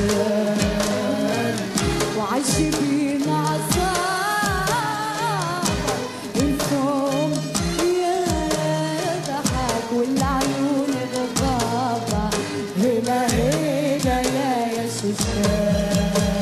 وعالشبين عصابك الفم يا ضحك والعيون غضابة هنا هنا يا شوشان.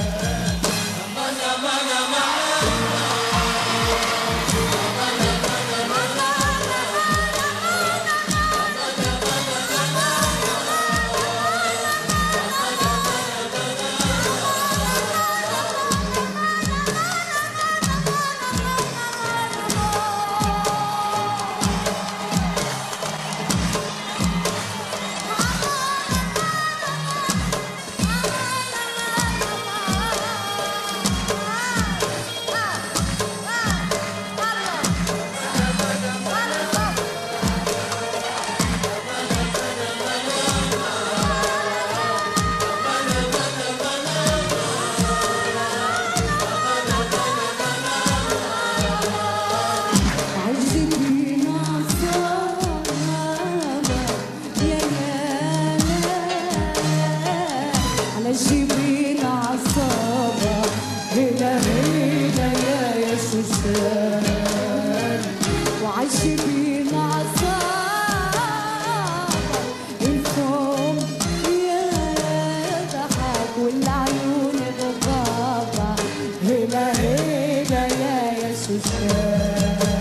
الجبين عصابة هنا هنا يا شوشان وعالجبين عصابة الفم يا ضحك والعيون غضابة هنا هنا يا شوشان.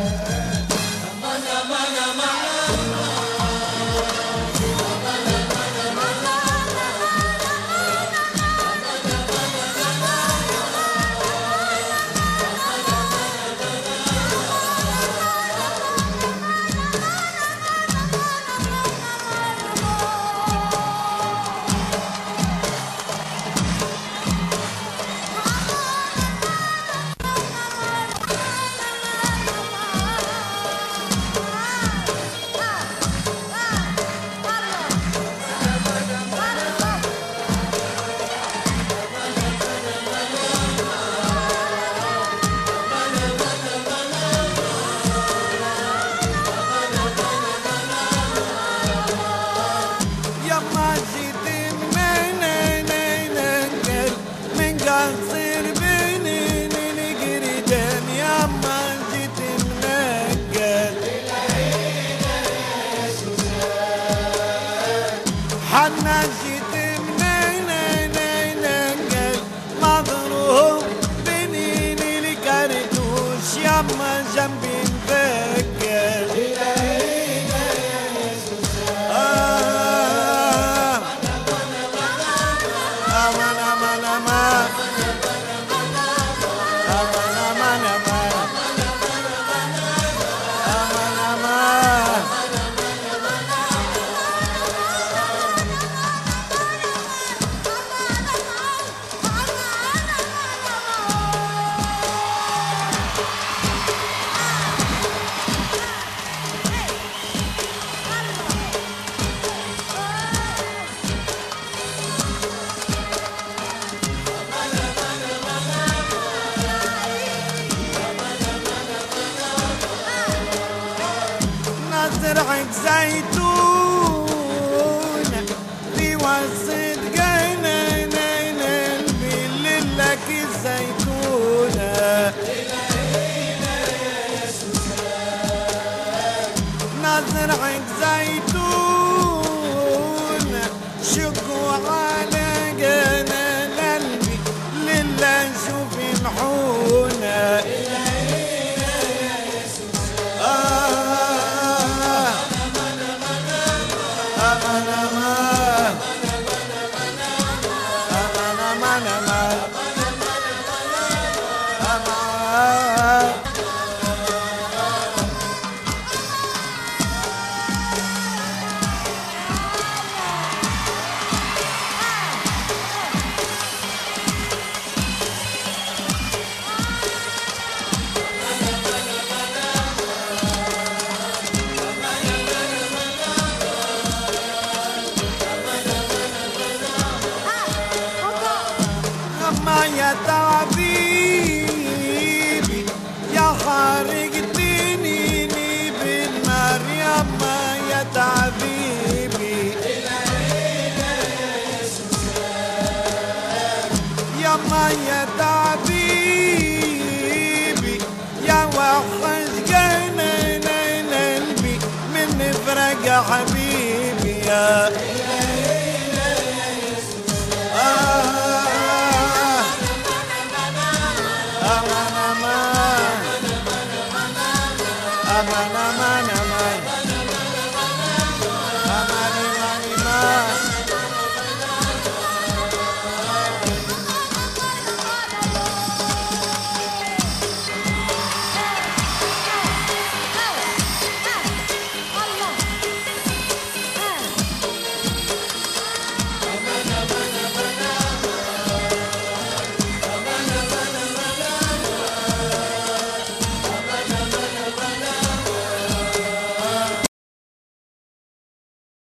حنا جيت منين مضروب بنيني الكرتوش يما جنبي نفكر امان امان امان زرعك زيتون في وسط جنين البيل لك الزيتونة نزرعك زيتون شكوا على جنان قلبي لله شوف الحونة يا طبيبي يا خارجتني بالنار يما يا طبيبي ياما يا تعذيبي يا وحش جنان قلبي من فرق حبيبي يا